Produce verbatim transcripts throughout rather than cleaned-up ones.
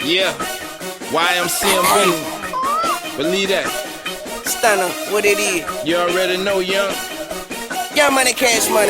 Yeah, Y M C M B. Believe that. Stunner, what it is. You already know, young. Young money, cash money.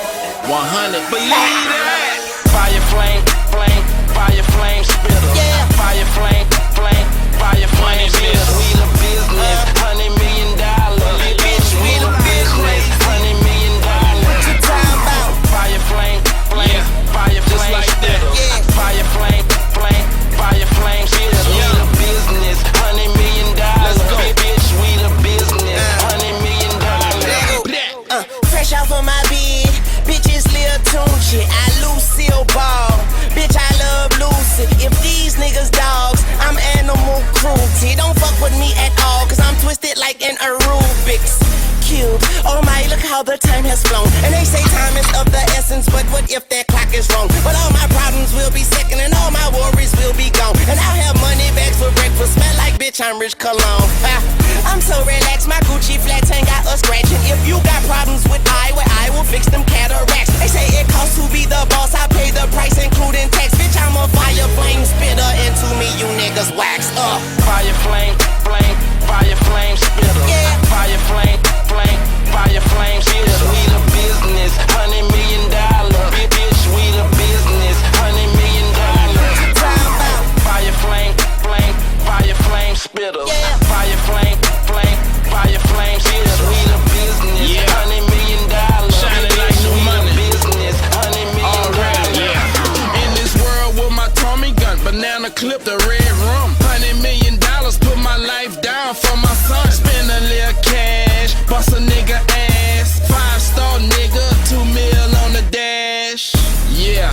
one hundred. Believe that. Fire flame, flame, fire flame spitter. Yeah. Fire flame, flame, fire flame spitter. We the business, hundred million dollars. Bitch, we the business, hundred million dollars. What you talking about? Fire flame, flame, Yeah. fire Just flame like that. spitter. Yeah. Fire flame, flame, fire flame spitter. We Yeah. the business, hundred million dollars. Let's go. Bitch, we the business, hundred million dollars. Uh, fresh off of my bed, bitches Lil Tunechi, I Lucille Ball, bitch I love Lucy. If these niggas dogs, I'm animal cruelty. Don't fuck with me at all, cause I'm twisted like an Rubik's Cube. Oh my, look how the time has flown. And they say time is of the essence, but what if that clock is wrong? But all my problems will be second and all my worries will be gone. And I'll have money bags for breakfast, smell like bitch I'm Rich Cologne. Ha. I'm so relaxed, my Gucci flats ain't got a scratching. If you got problems with I, well I will fix them cataracts. They say it costs to be the boss, I pay the price including tax. Bitch I'm a fire flame spitter, and to me you niggas wax up. Fire flame, flame, fire flame spitter. Yeah. Fire flame, flame, fire flame spitter. We the business, hundred million dollars. Bitch, we the business, hundred million dollars. Time about. Fire flame, flame, fire flame spitter. Yeah. Fire flame, flame, fire flame spitter. We the business, Yeah. hundred million dollars. Shining like Bitch, new we money. the business, hundred million Already, dollars. yeah. In this world with my Tommy gun, banana clip the red rum. Hundred million dollars, put my life down for my son. Spend a little cash, bust a nigga ass. Five star nigga, two mil on the dash. Yeah,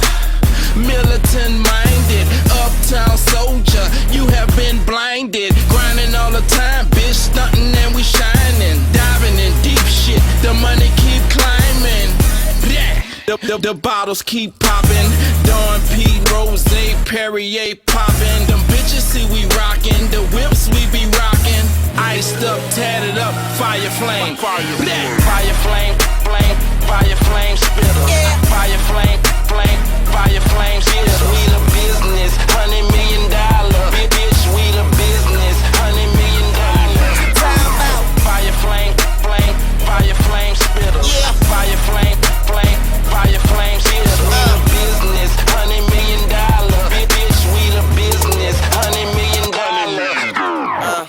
militant minded, uptown soldier. You have been blinded, grinding all the time, bitch, stunting and we shining. Diving in deep shit, the money keep climbing. Yeah. The, the, the bottles keep popping. Dawn P, Rose, Perrier popping. Them bitches see we rockin'. The whips we be rockin'. Iced up, tatted up, fire flame. Fire flame. Fire flame, flame, fire flame spitter. Yeah. Fire flame, flame, fire flame spitter. We the business, hundred million dollars. Bitch, we the business, hundred million dollars. Time about. Fire flame, flame, fire flame spitter. Yeah. Fire flame, flame, fire flame spitter. We the business, hundred million dollars. Bitch, we the business, hundred million dollars.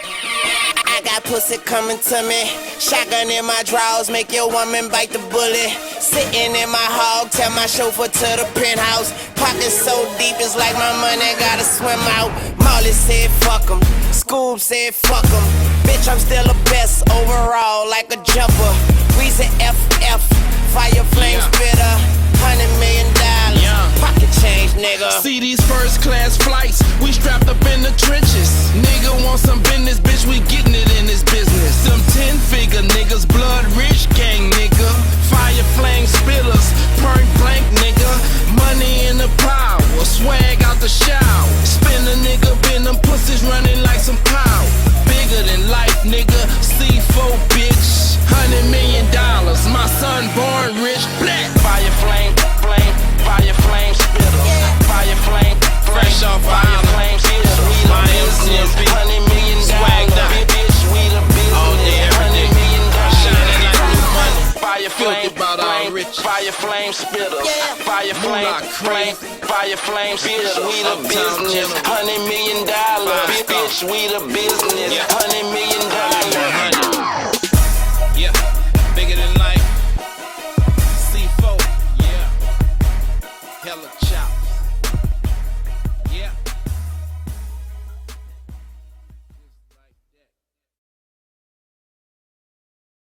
I got pussy coming to me. Shotgun in my drawers, make your woman bite the bullet. Sitting in my hog, tell my chauffeur to the penthouse. Pockets so deep, it's like my money gotta swim out. Molly said fuck 'em, Scoob said fuck 'em. Bitch, I'm still the best overall, like a jumper. Weezy F F, fire flame Yeah. spitter. Hundred million dollars, Yeah. pocket change, nigga. See these first class flights, we strapped up in the trenches. Nigga want some business, bitch, we getting it in this business. Them ten figure niggas, blood rich gang nigga. Fire flame spitters, point blank nigga. Money in the power, swag out the shower. Spin a nigga, been them pussies running like some cow. Bigger than life nigga, C four bitch. Hundred million dollars, my son born rich, black. Fire flame, flame, fire flame spitter. Fire flame, Fresh off fire island. flame spitter. We the Y M C M B. business, hundred million Swagged dollars. out. Bitch, we the All day, business, every hundred day. million dollars. Shining like new money. Fire Filthy flame, about all flame, rich. fire flame spitter. Yeah. Fire flame, Moolah flame, crazy. fire flame spitter. We the Uptown business, gentleman. hundred million dollars. Five star. Bitch, we the business, Yeah. hundred